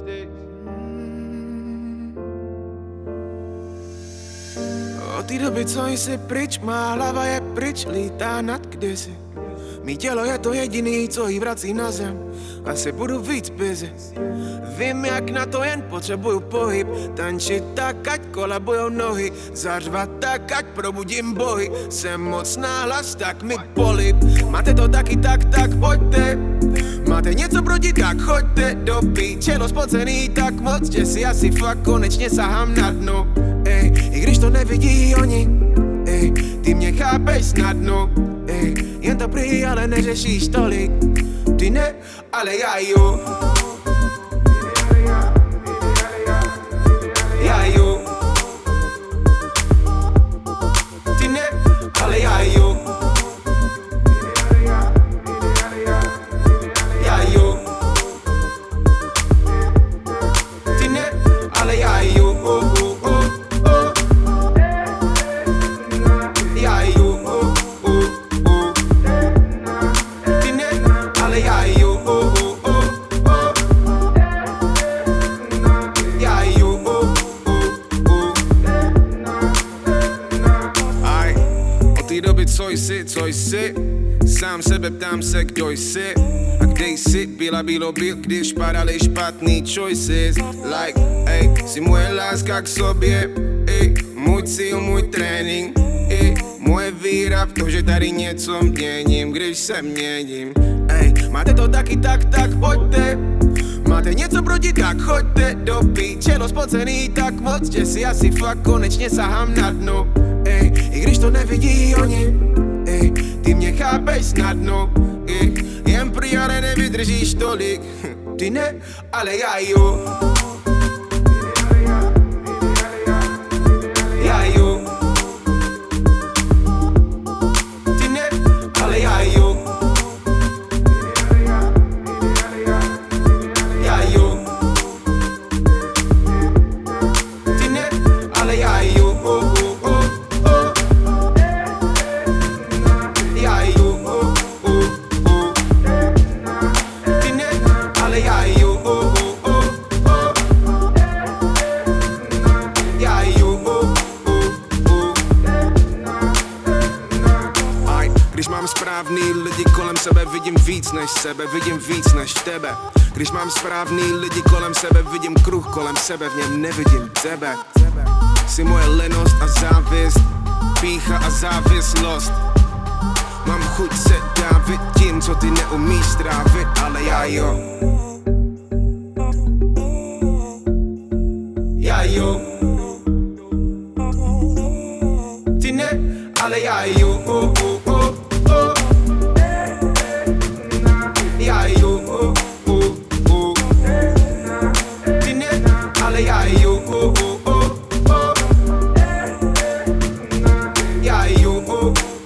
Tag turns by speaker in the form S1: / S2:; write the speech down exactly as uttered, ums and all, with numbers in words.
S1: Od té doby, co jsi pryč, má hlava je pryč, lítá nad kdysi. Mý tělo je to jediný, co jí vrací na zem. Asi budu víc busy. Vím, jak na to jen potřebuju pohyb. Tančit tak, ať kolabujou nohy. Zařvat tak, ať probudím bohy. Jsem moc náhlas, tak mi polib. Máte to taky, tak, tak pojďte. Máte něco proti, tak choďte do píčelo spocený tak moc, že si asi fakt konečně sahám na dno. Ej, i když to nevidí oni, ej, ty mě chápeš snadno, ej, jen to prý, ale neřešíš tolik. Ty ne, ale já jo. Já jo. Ty ne, ale já jo. Já jo. Ty ne, ale já jo. Oh, oh, oh, oh. Já jo. Oh, oh, oh. Ty ne, ale já jo. Oh, oh, oh, oh. Já jo. Oh, oh, oh. Aj, od té doby, co jsi, co jsi, sám sebe ptám se, kdo jsi. A kde jsi, byla bylo byl, když padaly špatný choices. Like, ej, jsi moje láska k sobě, ej, můj cíl, můj trénink, ej, moje víra v to, že tady něco měním, když se měním. Ej, máte to taky, tak, tak pojďte. Máte něco proti, tak choďte do píčelo spocený tak moc, že si asi fakt konečně sahám na dno. Ej, i když to nevidí oni, ej, ty mě chápeš snadno, ej, jen prý, ale nevydržíš tolik. Ty ne, ale já jo. Já jo. Ty ne, ale já jo. Já jo. Ty ne, ale já jo. Oh, oh, oh, oh. Já jo. Oh, oh, oh. Ty ne, ale já jo. Oh, oh, oh, oh. Já jo. Oh, oh, oh. Aj, když mám správný lidi kolem sebe, vidím víc než sebe, vidím víc než tebe. Když mám správný lidi kolem sebe, vidím kruh kolem sebe, v něm nevidím tebe. Jsi moje lenost a závist, pýcha a závislost. Mám chuť se dávit tím, co ty neumíš strávit, ale já jo. Já jo. Ty ne, ale já jo. Oh, oh, oh, oh. Já jo. Oh, oh, oh. Ty ne, ale já jo. Oh, oh, oh, oh. Já jo. Oh.